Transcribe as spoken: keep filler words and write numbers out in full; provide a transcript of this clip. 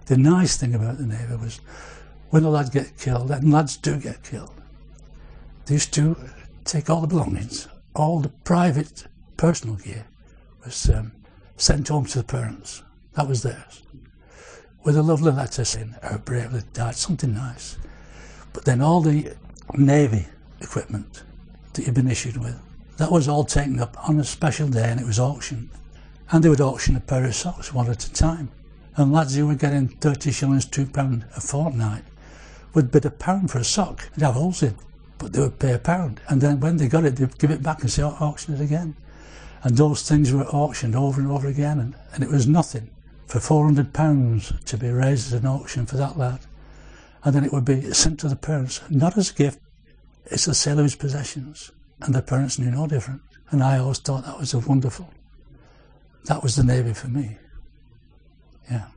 The nice thing about the Navy was when a lad get killed, and lads do get killed, they used to take all the belongings, all the private personal gear was um, sent home to the parents. That was theirs. With a lovely letter saying how bravely died, something nice. But then all the Navy equipment that you've been issued with, that was all taken up on a special day and it was auctioned. And they would auction a pair of socks one at a time. And lads who were getting thirty shillings, two pound a fortnight would bid a pound for a sock. They'd have holes in, but they would pay a pound. And then when they got it, they'd give it back and say, oh, auction it again. And those things were auctioned over and over again. And, and it was nothing for four hundred pounds to be raised at an auction for that lad. And then it would be sent to the parents, not as a gift, it's the sale of his possessions. And the parents knew no different. And I always thought that was a wonderful. That was the Navy for me. Yeah.